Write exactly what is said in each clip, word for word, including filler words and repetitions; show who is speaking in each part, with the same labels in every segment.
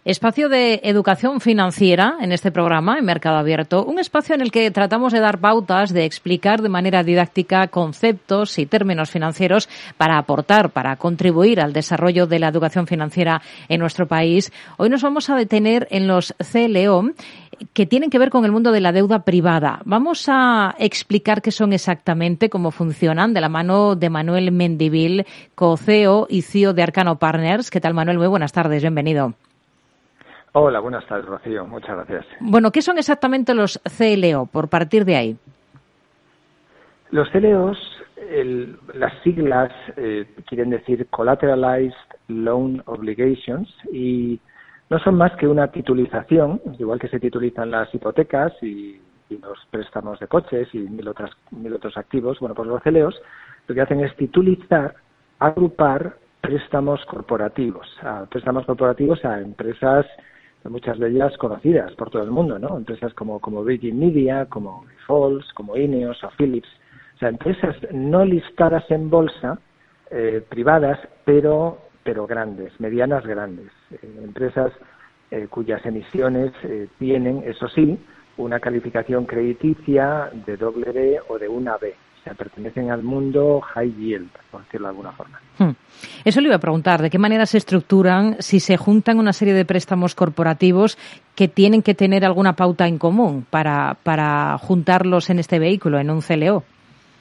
Speaker 1: Espacio de educación financiera en este programa, en Mercado Abierto, un espacio en el que tratamos de dar pautas, de explicar de manera didáctica conceptos y términos financieros para aportar, para contribuir al desarrollo de la educación financiera en nuestro país. Hoy nos vamos a detener en los C L O, que tienen que ver con el mundo de la deuda privada. Vamos a explicar qué son exactamente, cómo funcionan, de la mano de Manuel Mendivil, co-C E O y C E O de Arcano Partners. ¿Qué tal, Manuel? Muy buenas tardes, bienvenido.
Speaker 2: Hola, buenas tardes, Rocío. Muchas gracias.
Speaker 1: Bueno, ¿qué son exactamente los C L O, por partir de ahí?
Speaker 2: Los C L Os, el, las siglas eh, quieren decir Collateralized Loan Obligations y no son más que una titulización, igual que se titulizan las hipotecas y, y los préstamos de coches y mil, otras, mil otros activos. Bueno, pues los C L Os lo que hacen es titulizar, agrupar préstamos corporativos, a préstamos corporativos a empresas, muchas de ellas conocidas por todo el mundo, ¿no? Empresas como, como Virgin Media, como Grifols, como Ineos o Philips. O sea, empresas no listadas en bolsa, eh, privadas, pero, pero grandes, medianas grandes. Eh, empresas eh, cuyas emisiones eh, tienen, eso sí, una calificación crediticia de doble B o de una B. O sea, pertenecen al mundo high yield, por decirlo de alguna forma.
Speaker 1: Hmm. Eso le iba a preguntar, ¿de qué manera se estructuran si se juntan una serie de préstamos corporativos que tienen que tener alguna pauta en común para, para juntarlos en este vehículo, en un C L O?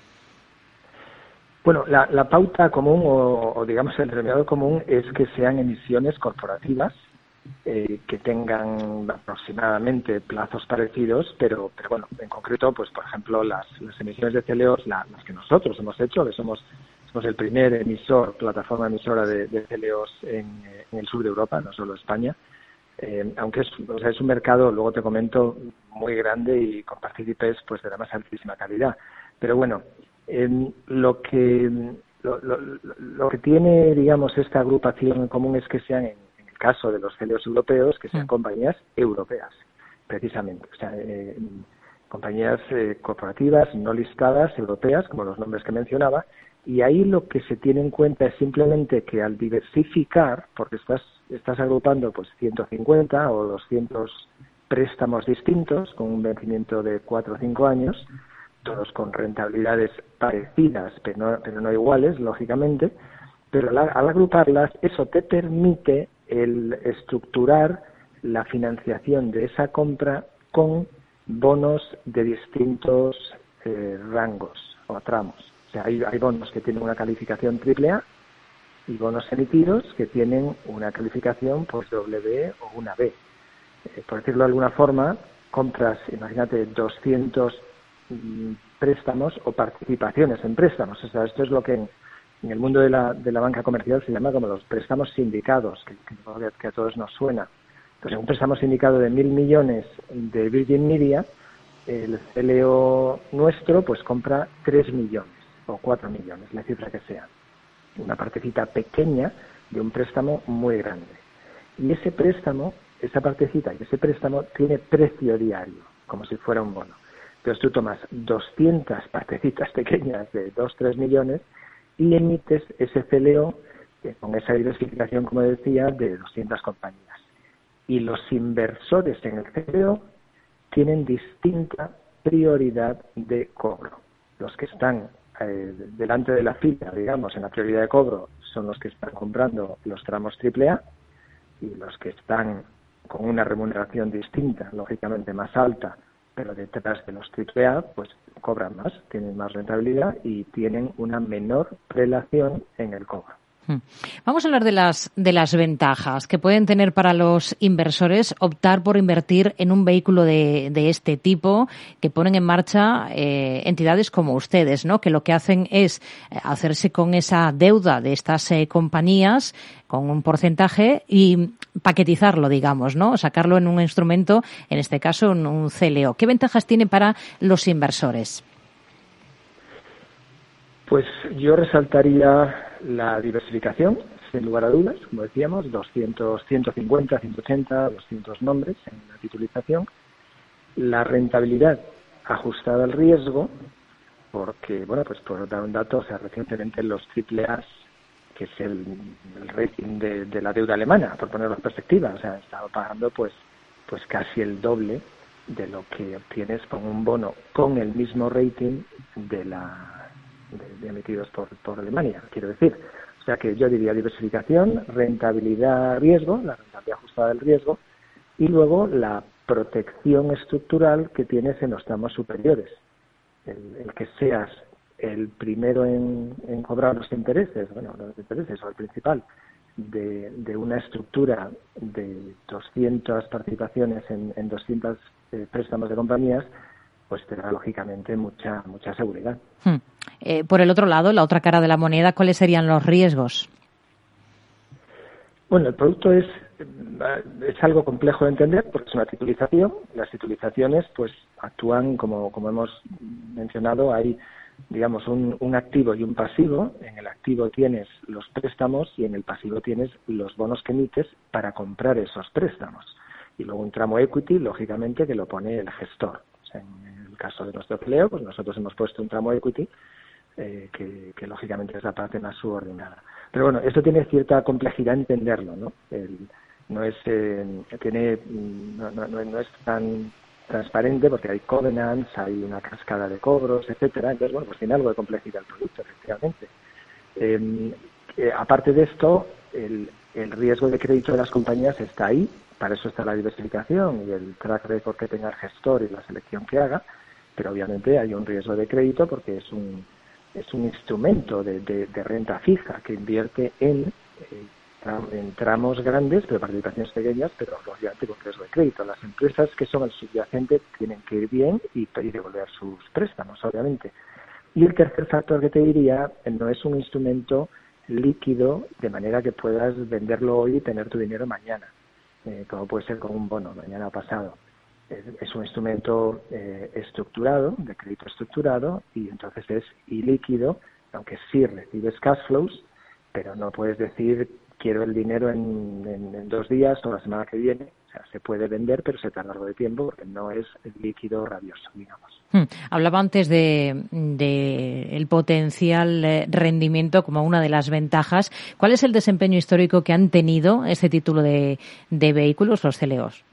Speaker 2: Bueno, la, la pauta común o, o digamos el denominador común es que sean emisiones corporativas eh, que tengan aproximadamente plazos parecidos, pero, pero bueno, en concreto, pues por ejemplo, las, las emisiones de C L Os, la, las que nosotros hemos hecho, que somos somos el primer emisor, plataforma emisora de, de C L Os en, en el sur de Europa, no solo España, eh, aunque es, o sea, es un mercado, luego te comento, muy grande y con partícipes pues de la más altísima calidad. Pero bueno, eh, lo que lo, lo, lo que tiene, digamos, esta agrupación en común es que sean, en, en el caso de los C L Os europeos, que sean compañías europeas, precisamente. O sea, eh, compañías eh, corporativas no listadas, europeas, como los nombres que mencionaba, y ahí lo que se tiene en cuenta es simplemente que al diversificar, porque estás estás agrupando pues ciento cincuenta o doscientos préstamos distintos con un vencimiento de cuatro o cinco años, todos con rentabilidades parecidas, pero no, pero no iguales, lógicamente, pero al, al agruparlas, eso te permite el estructurar la financiación de esa compra con bonos de distintos eh, rangos o tramos. O sea, hay, hay bonos que tienen una calificación triple A y bonos emitidos que tienen una calificación pues doble B o una B. Eh, por decirlo de alguna forma, compras, imagínate, doscientos mm, préstamos o participaciones en préstamos. O sea, esto es lo que en, en el mundo de la, de la banca comercial se llama como los préstamos sindicados, que, que, que a todos nos suena. Entonces, un préstamo sindicado de mil millones de Virgin Media, el C L O nuestro pues compra tres millones o cuatro millones, la cifra que sea. Una partecita pequeña de un préstamo muy grande. Y ese préstamo, esa partecita y ese préstamo tiene precio diario, como si fuera un bono. Entonces tú tomas doscientas partecitas pequeñas de dos a tres millones y emites ese C L O eh, con esa diversificación, como decía, de doscientas compañías. Y los inversores en el C L O tienen distinta prioridad de cobro. Los que están eh, delante de la fila, digamos, en la prioridad de cobro, son los que están comprando los tramos triple A y los que están con una remuneración distinta, lógicamente más alta, pero detrás de los triple A, pues cobran más, tienen más rentabilidad y tienen una menor prelación en el cobro.
Speaker 1: Vamos a hablar de las de las ventajas que pueden tener para los inversores optar por invertir en un vehículo de, de este tipo que ponen en marcha eh, entidades como ustedes, ¿no? Que lo que hacen es hacerse con esa deuda de estas eh, compañías con un porcentaje y paquetizarlo, digamos, ¿no? Sacarlo en un instrumento, en este caso en un C L O. ¿Qué ventajas tiene para los inversores?
Speaker 2: Pues yo resaltaría la diversificación, sin lugar a dudas, como decíamos, doscientos, ciento cincuenta, ciento ochenta, doscientos nombres en la titulización. La rentabilidad ajustada al riesgo, porque, bueno, pues por dar un dato, o sea, recientemente los triple A que es el, el rating de, de la deuda alemana, por ponerlo en perspectiva. O sea, estaba pagando pues, pues casi el doble de lo que obtienes con un bono con el mismo rating de la de, de emitidos por, por Alemania, quiero decir. O sea que yo diría diversificación, rentabilidad, riesgo, la rentabilidad ajustada del riesgo, y luego la protección estructural que tienes en los tramos superiores. El, el que seas el primero en, en cobrar los intereses, bueno, los intereses o el principal, de, de una estructura de doscientas participaciones en, en doscientos eh, préstamos de compañías, pues te da lógicamente mucha mucha seguridad.
Speaker 1: Hmm. Eh, por el otro lado, la otra cara de la moneda, ¿cuáles serían los riesgos?
Speaker 2: Bueno, el producto es es algo complejo de entender porque es una titulización. Las titulizaciones pues actúan como como hemos mencionado, hay digamos un, un activo y un pasivo. En el activo tienes los préstamos y en el pasivo tienes los bonos que emites para comprar esos préstamos. Y luego un tramo equity, lógicamente, que lo pone el gestor. O sea, en el caso de nuestro C L E O, pues nosotros hemos puesto un tramo equity eh, que, que lógicamente es la parte más subordinada. Pero bueno, esto tiene cierta complejidad entenderlo, ¿no? El, no es eh, tiene no, no, no es tan transparente porque hay covenants, hay una cascada de cobros, etcétera. Entonces, bueno, pues tiene algo de complejidad el producto, efectivamente. Eh, eh, aparte de esto, el, el riesgo de crédito de las compañías está ahí, para eso está la diversificación y el track record que tenga el gestor y la selección que haga, pero obviamente hay un riesgo de crédito porque es un es un instrumento de, de, de renta fija que invierte en, eh, en tramos grandes, pero participaciones pequeñas, pero lógicamente con riesgo de crédito. Las empresas que son el subyacente tienen que ir bien y, y devolver sus préstamos, obviamente. Y el tercer factor que te diría, no es un instrumento líquido de manera que puedas venderlo hoy y tener tu dinero mañana, eh, como puede ser con un bono, mañana o pasado. Es, es un instrumento eh, estructurado, de crédito estructurado, y entonces es ilíquido, aunque sí recibes cash flows, pero no puedes decir quiero el dinero en, en, en dos días o la semana que viene. O sea, se puede vender, pero se tarda algo de tiempo porque no es líquido rabioso, digamos.
Speaker 1: Hmm. Hablaba antes de, de el potencial eh, rendimiento como una de las ventajas. ¿Cuál es el desempeño histórico que han tenido este título de, de vehículos, los C L E Os?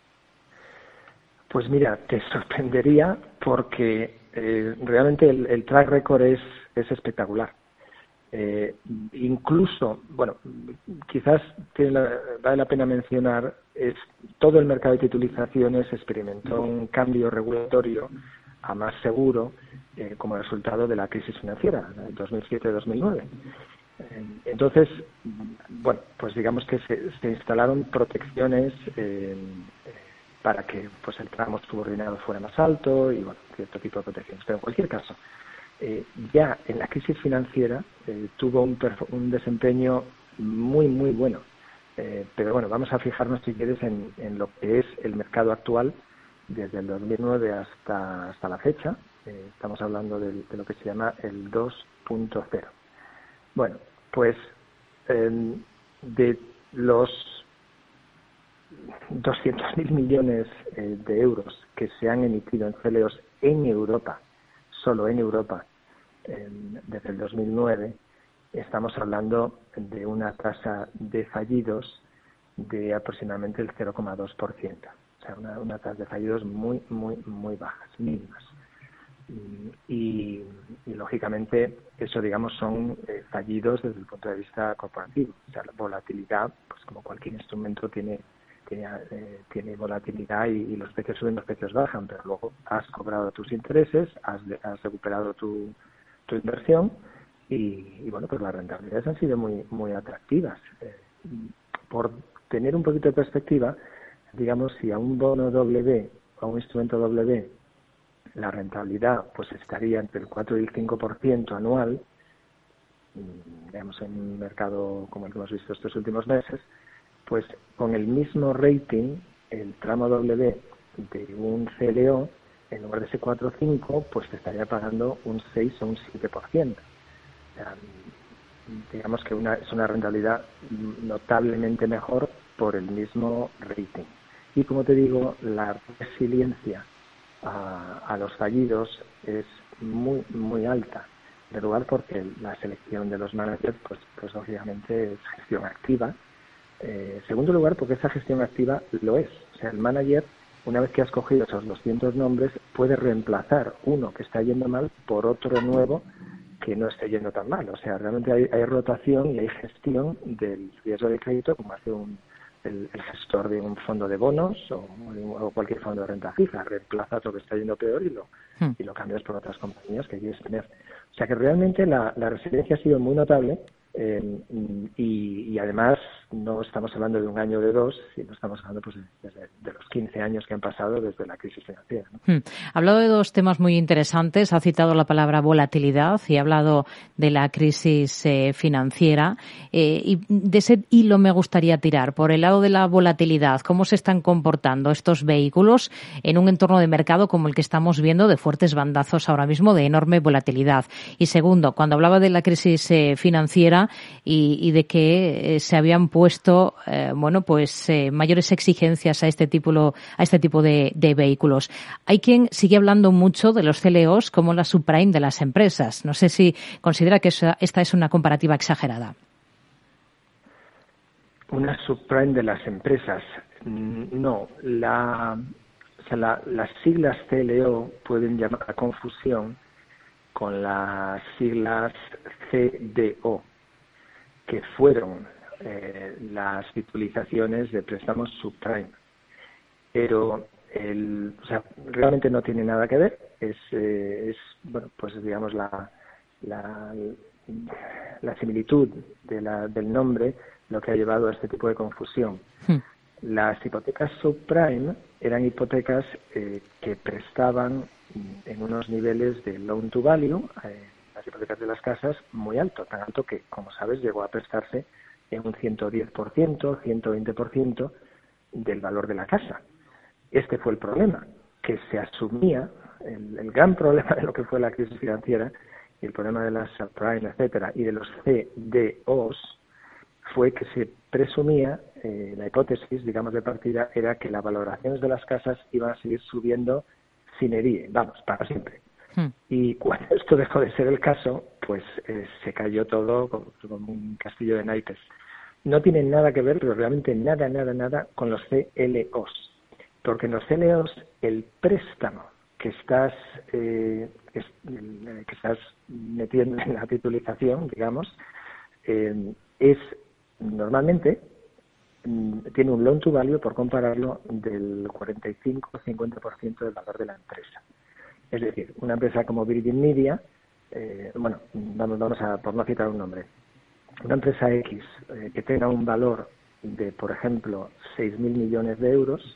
Speaker 2: Pues mira, te sorprendería porque eh, realmente el, el track record es, es espectacular. Eh, incluso, bueno, quizás tiene la, vale la pena mencionar, es todo el mercado de titulizaciones experimentó un cambio regulatorio a más seguro eh, como resultado de la crisis financiera de dos mil siete dos mil nueve. Eh, entonces, bueno, pues digamos que se, se instalaron protecciones eh, para que pues el tramo subordinado fuera más alto y bueno, cierto tipo de protecciones. Pero en cualquier caso, eh, ya en la crisis financiera eh, tuvo un, un desempeño muy, muy bueno. Eh, pero bueno, vamos a fijarnos si quieres en, en lo que es el mercado actual desde el dos mil nueve hasta, hasta la fecha. Eh, estamos hablando de, de lo que se llama el dos punto cero. Bueno, pues eh, de los doscientos mil millones eh, de euros que se han emitido en C L E Os en Europa, solo en Europa, eh, desde el dos mil nueve, estamos hablando de una tasa de fallidos de aproximadamente el cero coma dos por ciento. O sea, una, una tasa de fallidos muy, muy, muy bajas, mínimas. Y, y lógicamente eso, digamos, son eh, fallidos desde el punto de vista corporativo. O sea, la volatilidad, pues como cualquier instrumento tiene tiene, eh, tiene volatilidad y, y los precios suben, los precios bajan, pero luego has cobrado tus intereses, has, has recuperado tu, tu inversión y, y bueno, pues las rentabilidades han sido muy muy atractivas. Eh, por tener un poquito de perspectiva, digamos, si a un bono W o a un instrumento W la rentabilidad pues estaría entre el cuatro y el cinco por ciento anual, digamos, en un mercado como el que hemos visto estos últimos meses, pues con el mismo rating, el tramo W de un C L E O, en lugar de ese cuatro o cinco, pues te estaría pagando un seis o un siete por ciento. O sea, digamos que una, es una rentabilidad notablemente mejor por el mismo rating. Y como te digo, la resiliencia a, a los fallidos es muy, muy alta. primer lugar, porque la selección de los managers, pues, pues lógicamente es gestión activa. Eh, en segundo lugar, porque esa gestión activa lo es. O sea, el manager, una vez que has cogido esos doscientos nombres, puede reemplazar uno que está yendo mal por otro nuevo que no esté yendo tan mal. O sea, realmente hay, hay rotación y hay gestión del riesgo de crédito, como hace un, el, el gestor de un fondo de bonos o, o cualquier fondo de renta fija. Reemplaza todo lo que está yendo peor y lo, hmm. y lo cambias por otras compañías que quieres tener. O sea que realmente la, la resiliencia ha sido muy notable. Eh, y, y además no estamos hablando de un año o de dos, sino estamos hablando pues de, de, de los quince años que han pasado desde la crisis financiera, ¿no?
Speaker 1: Hmm. Ha hablado de dos temas muy interesantes, ha citado la palabra volatilidad y ha hablado de la crisis eh, financiera eh, y de ese hilo me gustaría tirar. Por el lado de la volatilidad, ¿cómo se están comportando estos vehículos en un entorno de mercado como el que estamos viendo, de fuertes bandazos ahora mismo, de enorme volatilidad? Y segundo, cuando hablaba de la crisis eh, financiera Y, y de que eh, se habían puesto eh, bueno pues eh, mayores exigencias a este tipo a este tipo de, de vehículos. Hay quien sigue hablando mucho de los C L Os como la subprime de las empresas. No sé si considera que esa, esta es una comparativa exagerada.
Speaker 2: Una subprime de las empresas. No, la, o sea, la, las siglas C L O pueden llamar a confusión con las siglas C D O, que fueron eh, las titulizaciones de préstamos subprime. Pero el, o sea, realmente no tiene nada que ver. Es, eh, es bueno, pues digamos la, la, la similitud de la, del nombre lo que ha llevado a este tipo de confusión. Hmm. Las hipotecas subprime eran hipotecas eh, que prestaban en unos niveles de loan to value, eh, las hipotecas de las casas, muy alto, tan alto que, como sabes, llegó a prestarse en un ciento diez por ciento, ciento veinte por ciento del valor de la casa. Este fue el problema, que se asumía, el, el gran problema de lo que fue la crisis financiera, y el problema de las subprime, etcétera, y de los C D Os, fue que se presumía, eh, la hipótesis, digamos, de partida, era que las valoraciones de las casas iban a seguir subiendo sin die, vamos, para siempre. Hmm. Y cuando esto dejó de ser el caso, pues eh, se cayó todo como, como un castillo de naipes. No tiene nada que ver, pero realmente nada, nada, nada con los C L Os. Porque en los C L Os el préstamo que estás, eh, es, eh, que estás metiendo en la titulización, digamos, eh, es normalmente tiene un loan to value, por compararlo, del cuarenta y cinco a cincuenta por ciento del valor de la empresa. Es decir, una empresa como Virgin Media, eh, bueno, vamos, vamos a, por no citar un nombre, una empresa X eh, que tenga un valor de, por ejemplo, seis mil millones de euros,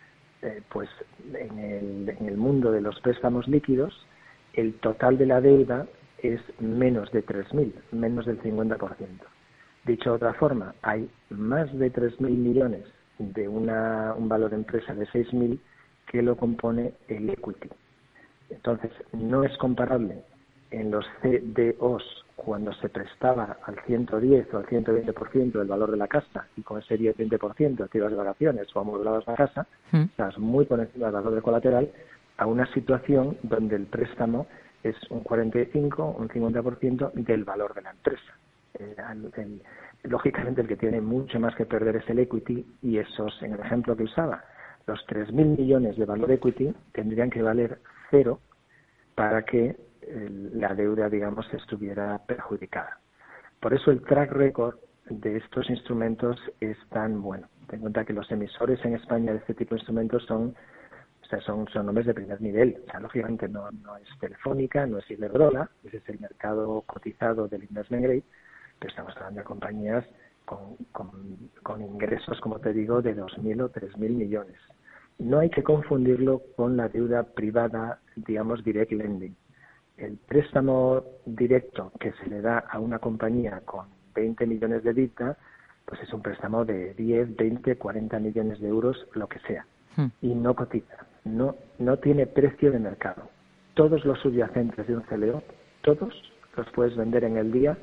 Speaker 2: eh, pues en el, en el mundo de los préstamos líquidos, el total de la deuda es menos de tres mil, menos del cincuenta por ciento. Dicho de otra forma, hay más de tres mil millones de una, un valor de empresa de seis mil que lo compone el equity. Entonces, no es comparable en los C D Os cuando se prestaba al ciento diez o al ciento veinte por ciento del valor de la casa y con ese diez a veinte por ciento te ibas de vacaciones o amueblabas la casa, ¿Mm? Estás muy por encima del valor del colateral, a una situación donde el préstamo es un cuarenta y cinco, un cincuenta por ciento del valor de la empresa. Eh, el, el, lógicamente el que tiene mucho más que perder es el equity, y esos, en el ejemplo que usaba, los tres mil millones de valor equity tendrían que valer cero para que eh, la deuda, digamos, estuviera perjudicada. Por eso el track record de estos instrumentos es tan bueno. Ten en cuenta que los emisores en España de este tipo de instrumentos son O sea, son, son nombres de primer nivel. O sea, lógicamente no, no es Telefónica, no es Iberdrola, ese es el mercado cotizado del investment grade, pero estamos hablando de compañías con, con, con ingresos, como te digo, de dos mil o tres mil millones. No hay que confundirlo con la deuda privada, digamos, direct lending. El préstamo directo que se le da a una compañía con veinte millones de EBITDA, pues es un préstamo de diez, veinte, cuarenta millones de euros, lo que sea, hmm. y no cotiza. No, no tiene precio de mercado. Todos los subyacentes de un C L O, todos los puedes vender en el día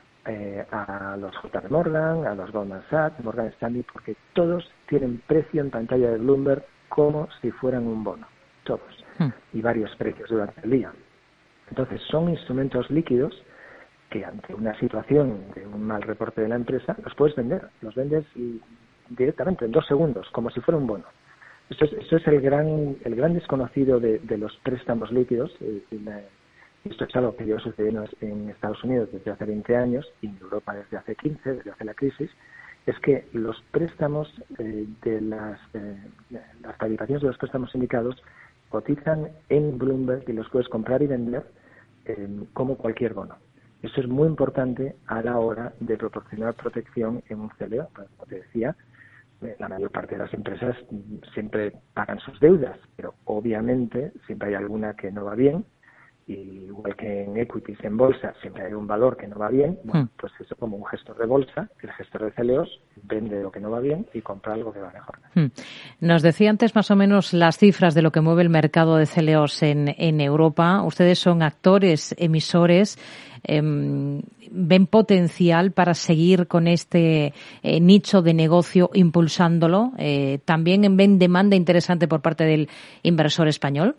Speaker 2: eh, a los J P Morgan, a los Goldman Sachs, Morgan Stanley, porque todos tienen precio en pantalla de Bloomberg como si fueran un bono, todos, hmm. y varios precios durante el día. Entonces, son instrumentos líquidos que ante una situación de un mal reporte de la empresa los puedes vender, los vendes directamente en dos segundos, como si fuera un bono. Eso es, eso es el gran el gran desconocido de, de los préstamos líquidos. Eh, la, esto es algo que lleva sucediendo en Estados Unidos desde hace veinte años y en Europa desde hace quince, desde hace la crisis. Es que los préstamos eh, de las eh, las tarifaciones de los préstamos sindicados cotizan en Bloomberg y los puedes comprar y vender eh, como cualquier bono. Eso es muy importante a la hora de proporcionar protección en un C L O. Como te decía, la mayor parte de las empresas siempre pagan sus deudas, pero obviamente siempre hay alguna que no va bien, y igual que en equities, en bolsa, siempre hay un valor que no va bien. Bueno, pues eso, como un gestor de bolsa, el gestor de C L Os vende lo que no va bien y compra algo que va mejor.
Speaker 1: Nos decía antes más o menos las cifras de lo que mueve el mercado de C L Os en, en Europa. Ustedes son actores, emisores. Eh, ¿Ven potencial para seguir con este eh, nicho de negocio impulsándolo? Eh, ¿También ven demanda interesante por parte del inversor español?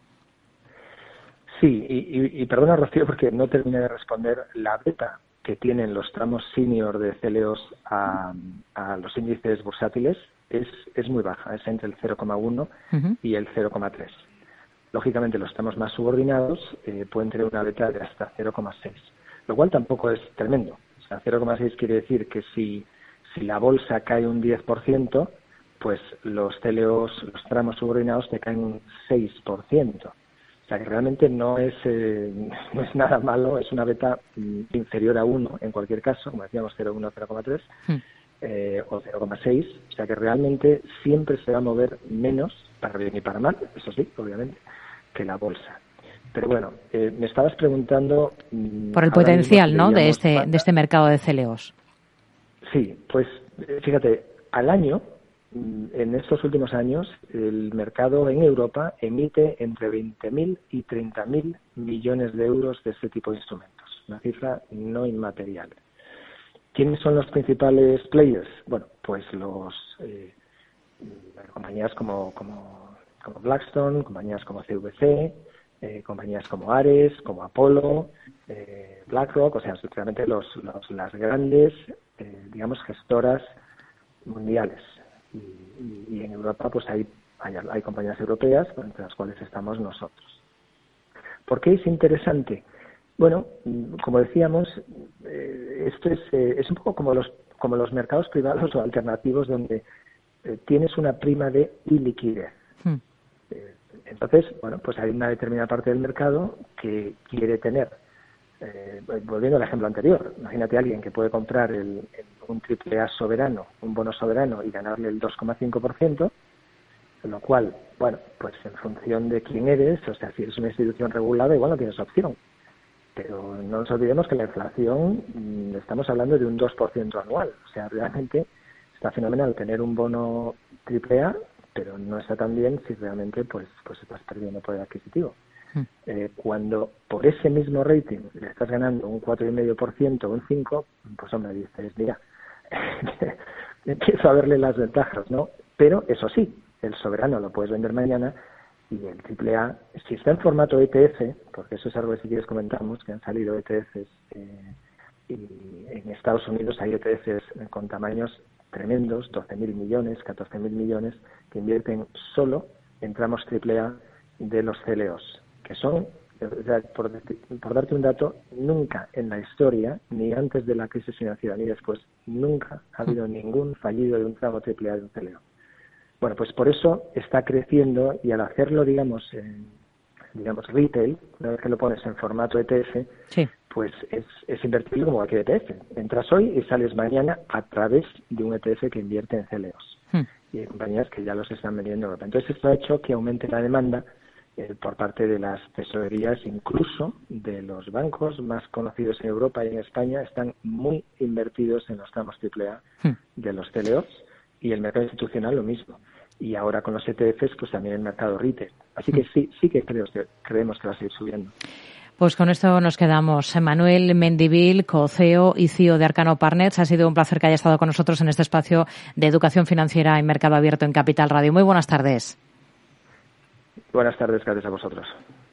Speaker 2: Sí, y, y, y perdona, Rocío, porque no terminé de responder. La beta que tienen los tramos senior de C L Os a, a los índices bursátiles es, es muy baja, es entre el cero coma uno uh-huh. y el cero coma tres. Lógicamente, los tramos más subordinados eh, pueden tener una beta de hasta cero coma seis, lo cual tampoco es tremendo. O sea, cero coma seis quiere decir que si, si la bolsa cae un diez por ciento, pues los C L Os, los tramos subordinados, te caen un seis por ciento. O sea, que realmente no es eh, no es nada malo, es una beta mm, inferior a uno en cualquier caso, como decíamos, cero coma uno, cero coma tres hmm. eh, o cero coma seis. O sea, que realmente siempre se va a mover menos, para bien y para mal, eso sí, obviamente, que la bolsa. Pero bueno, eh, me estabas preguntando... Mm,
Speaker 1: por el potencial, ¿no?, de este, de este mercado de C L Os.
Speaker 2: Sí, pues fíjate, al año... En estos últimos años, el mercado en Europa emite entre veinte mil y treinta mil millones de euros de este tipo de instrumentos, una cifra no inmaterial. ¿Quiénes son los principales players? Bueno, pues los eh, compañías como, como, como Blackstone, compañías como C V C, eh, compañías como Ares, como Apollo, eh, BlackRock, o sea, realmente los, los, las grandes, eh, digamos, gestoras mundiales. Y, y en Europa pues hay, hay, hay compañías europeas, entre las cuales estamos nosotros. ¿Por qué es interesante? Bueno, como decíamos, eh, esto es, eh, es un poco como los, como los mercados privados o alternativos, donde eh, tienes una prima de iliquidez. Hmm. Eh, entonces, bueno, pues hay una determinada parte del mercado que quiere tener, eh, volviendo al ejemplo anterior, imagínate a alguien que puede comprar el, el un triple A soberano, un bono soberano, y ganarle el dos coma cinco por ciento, lo cual, bueno, pues en función de quién eres, o sea, si eres una institución regulada, igual no tienes opción. Pero no nos olvidemos que la inflación, mmm, estamos hablando de un dos por ciento anual. O sea, realmente está fenomenal tener un bono triple A, pero no está tan bien si realmente pues pues estás perdiendo poder adquisitivo. Eh, cuando por ese mismo rating le estás ganando un cuatro coma cinco por ciento o un cinco por ciento, pues hombre, dices, mira, empiezo a verle las ventajas, ¿no? Pero eso sí, el soberano lo puedes vender mañana, y el triple A, si está en formato E T F, porque eso es algo que si quieres comentamos, que han salido E T Fs, eh, y en Estados Unidos hay E T Fs con tamaños tremendos, doce mil millones, catorce mil millones, que invierten solo en tramos triple A de los C L Os, que son, por, por darte un dato, nunca en la historia, ni antes de la crisis financiera ni después, nunca ha habido ningún fallido de un tramo triple A de un C L O. Bueno, pues por eso está creciendo, y al hacerlo, digamos, en, digamos retail, una vez que lo pones en formato E T F, sí. pues es, es invertirlo como cualquier E T F. Entras hoy y sales mañana a través de un E T F que invierte en C L Os. Hmm. Y hay compañías que ya los están vendiendo en Europa. Entonces esto ha hecho que aumente la demanda eh, por parte de las tesorerías, incluso de los bancos más conocidos en Europa y en España, están muy invertidos en los tramos triple A hmm. de los C L Os, y el mercado institucional lo mismo. Y ahora con los E T Fs, pues también el mercado retail. Así que sí, sí que creo que creemos que va a seguir subiendo.
Speaker 1: Pues con esto nos quedamos. Manuel Mendivil, co-C E O y C E O de Arcano Partners, ha sido un placer que haya estado con nosotros en este espacio de educación financiera en Mercado Abierto en Capital Radio. Muy buenas tardes.
Speaker 2: Buenas tardes, gracias a vosotros.